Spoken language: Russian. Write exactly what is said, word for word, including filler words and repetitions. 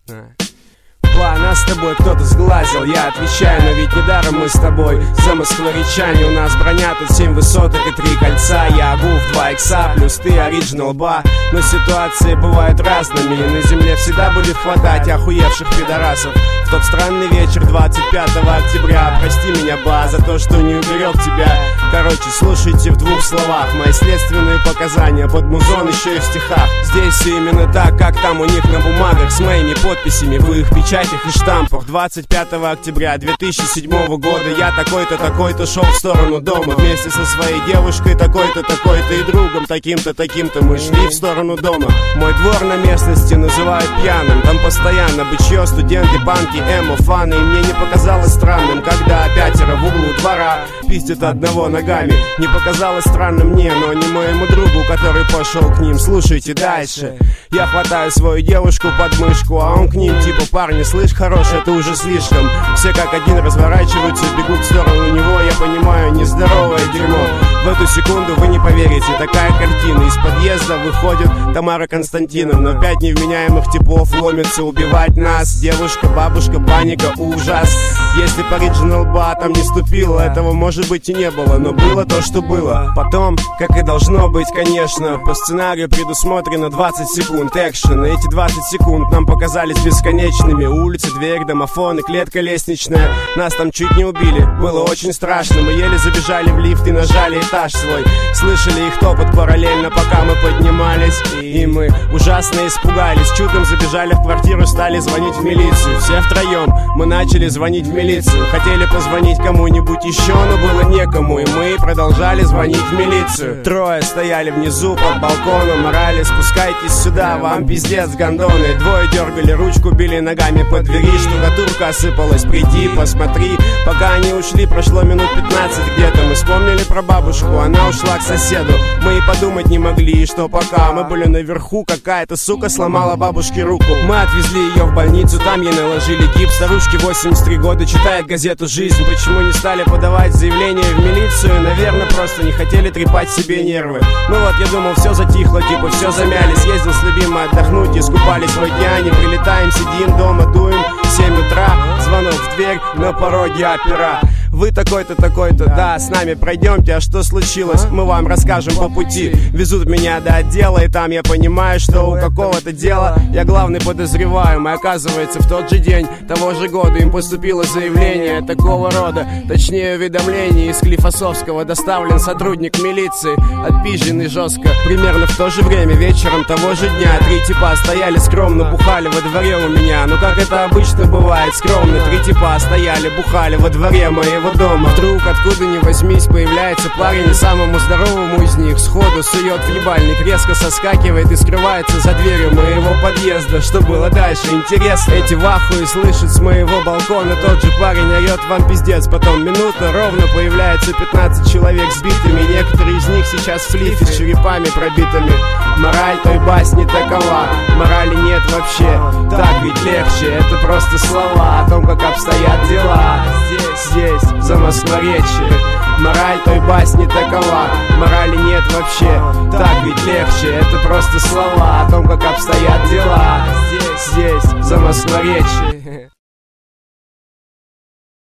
Ба, нас с тобой кто-то сглазил, я отвечаю, но ведь недаром мы с тобой за москворечане. У нас броня тут семь высоток и три кольца. Я гуф два икса, плюс ты оригинал ба. Но ситуации бывают разными, и на земле всегда будет хватать охуевших пидорасов. В тот странный вечер двадцать пятого октября прости меня, ба, за то, что не уберег тебя. Короче, слушайте в двух словах мои следственные показания под музон, еще и в стихах. Здесь все именно так, как там у них на бумагах, с моими подписями в их печатях и штампах. Двадцать пятого октября две тысячи седьмого года я такой-то, такой-то шел в сторону дома вместе со своей девушкой, такой-то, такой-то и другом, таким-то, таким-то мы шли в сторону дома. Мой двор на местности называют пьяным, там постоянно бычье, студенты, панки, эмо, фаны. И мне не показалось странным, когда пятеро в углу двора пиздят одного ногами. Не показалось странным мне, но не моему другу, который пошел к ним. Слушайте дальше. Я хватаю свою девушку под мышку, а он к ним типа: парни, слышь, хорош, это уже слишком. Все как один разворачиваются, бегут в сторону него. Я понимаю, нездоровое дерьмо. В эту секунду вы не поверите, такая картина. Из подъезда выходит Тамара Константиновна. Пять невменяемых типов ломятся убивать нас. Девушка, бабушка, паника, ужас. Если по оригинал ба там не ступила, этого может быть и не было, но было то, что было. Потом, как и должно быть, конечно, по сценарию предусмотрено двадцать секунд экшена. Эти двадцать секунд нам показались бесконечными. Улица, дверь, домофон и клетка лестничная. Нас там чуть не убили, было очень страшно. Мы еле забежали в лифт и нажали этаж свой. Слышали их топот параллельно, пока мы поднимались. И мы ужасно испугались. Чудом забежали в квартиру, стали звонить в милицию. Все втроем мы начали звонить в милицию. Хотели позвонить кому-нибудь еще, но было некому. И мы продолжали звонить в милицию. Трое стояли внизу под балконом, орали: спускайтесь сюда, вам пиздец, гондоны. Двое дергали ручку, били ногами по двери. Штукатурка осыпалась, приди, посмотри. Пока они ушли, прошло минут пятнадцать где-то. Мы вспомнили про бабушку, она ушла к соседу. Мы и подумать не могли, что пока мы были наверху, какая-то сука сломала бабушке руку. Мы отвезли ее в больницу, там ей наложили гипс. Старушке восемьдесят три года, читает газету «Жизнь». Почему не стали подавать заявление в милицию? Наверное, просто не хотели трепать себе нервы. Ну вот, я думал, все затихло, типа все замяли. Съездил с любимой отдохнуть, искупались в океане. Прилетаем, сидим дома, дуем. семь утра, звонок в дверь, на пороге опера. Вы такой-то, такой-то, да, с нами пройдемте. А что случилось, мы вам расскажем по пути. Везут меня до отдела, и там я понимаю, что у какого-то дела я главный подозреваемый. Оказывается, в тот же день того же года им поступило заявление такого рода, точнее уведомление из Склифосовского. Доставлен сотрудник милиции, отпизженный жестко. Примерно в то же время, вечером того же дня, три типа стояли скромно, бухали во дворе у меня. Ну как это обычно бывает, скромно. Три типа стояли, бухали во дворе моего дома. Вдруг, откуда ни возьмись, появляется парень, и самому здоровому из них сходу сует в ебальник, резко соскакивает и скрывается за дверью моего подъезда. Что было дальше, интересно? Эти в ахуе слышат с моего балкона. Тот же парень орет: вам пиздец. Потом минута ровно, появляется пятнадцать человек с битами. Некоторые из них сейчас в слифе с черепами пробитыми. Мораль той басни такова: морали нет вообще, так ведь легче. Это просто слова о том, как обстоят дела здесь, здесь, за Москворечье. Мораль той басни такова: морали нет вообще, так ведь легче. Это просто слова о том, как обстоят дела здесь, здесь, за Москворечье.